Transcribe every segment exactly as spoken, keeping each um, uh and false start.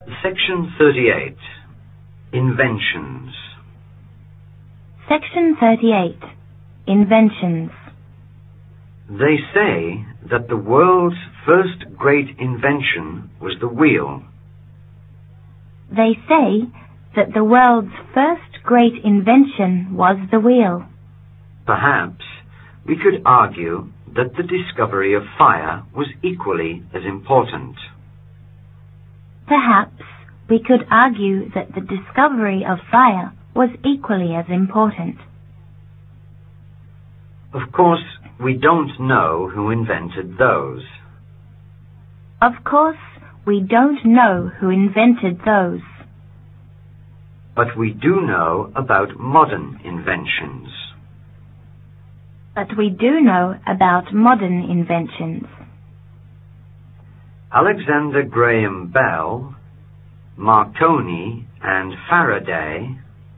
Section thirty-eight. Inventions. Section thirty-eight. Inventions. They say that the world's first great invention was the wheel. They say that the world's first great invention was the wheel. Perhaps we could argue that the discovery of fire was equally as important. Perhaps we could argue that the discovery of fire was equally as important. Of course, we don't know who invented those. Of course, we don't know who invented those. But we do know about modern inventions. But we do know about modern inventions. Alexander Graham Bell, Marconi, and Faraday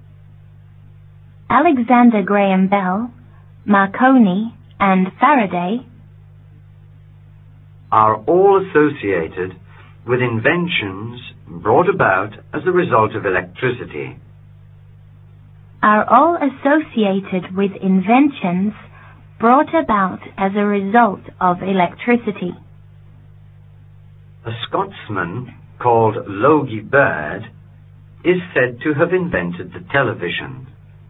Alexander Graham Bell, Marconi, and Faraday are all associated with inventions brought about as a result of electricity. Are all associated with inventions brought about as a result of electricity. A Scotsman called Logie Baird is said to have invented the television.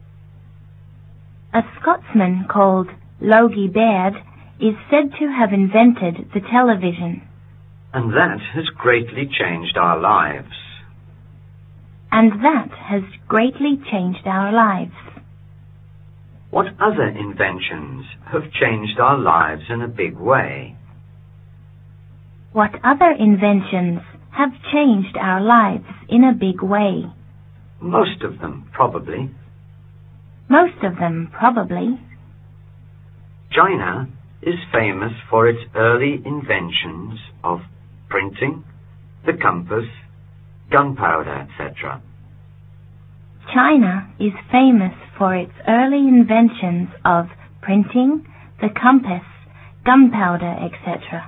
A Scotsman called Logie Baird is said to have invented the television. And that has greatly changed our lives. And that has greatly changed our lives. What other inventions have changed our lives in a big way? What other inventions have changed our lives in a big way? Most of them, probably. Most of them, probably. China is famous for its early inventions of printing, the compass, gunpowder, et cetera. China is famous for its early inventions of printing, the compass, gunpowder, et cetera.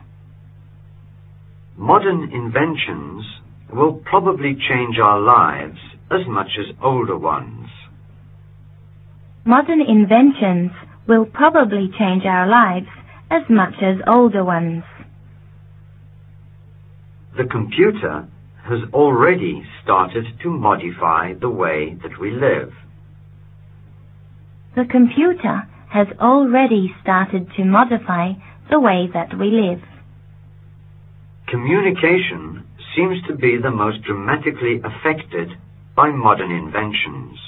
Modern inventions will probably change our lives as much as older ones. Modern inventions will probably change our lives as much as older ones. The computer has already started to modify the way that we live. The computer has already started to modify the way that we live. Communication seems to be the most dramatically affected by modern inventions.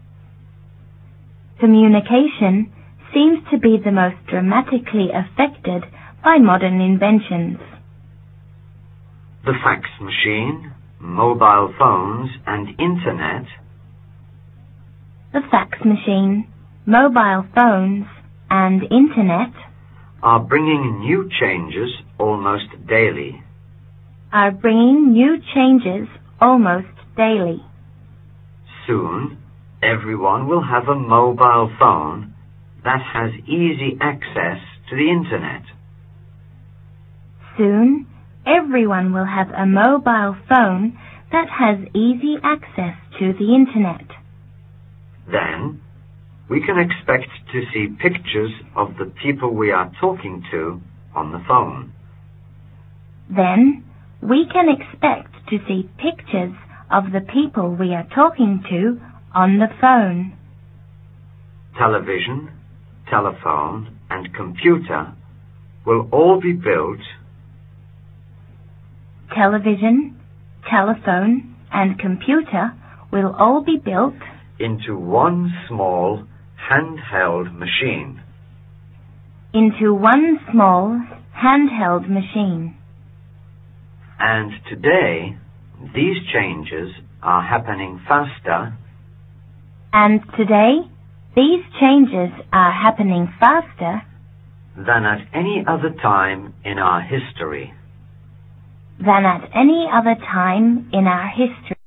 Communication seems to be the most dramatically affected by modern inventions. The fax machine, mobile phones, and Internet The fax machine, mobile phones, and Internet are bringing new changes almost daily. are bringing new changes almost daily. Soon, everyone will have a mobile phone that has easy access to the Internet. Soon, everyone will have a mobile phone that has easy access to the Internet. Then, we can expect to see pictures of the people we are talking to on the phone. Then, we can expect to see pictures of the people we are talking to on the phone. Television, telephone, and computer will all be built Television, telephone, and computer will all be built into one small handheld machine. into one small handheld machine. And today, these changes are happening faster And today, these changes are happening faster than at any other time in our history. than at any other time in our history.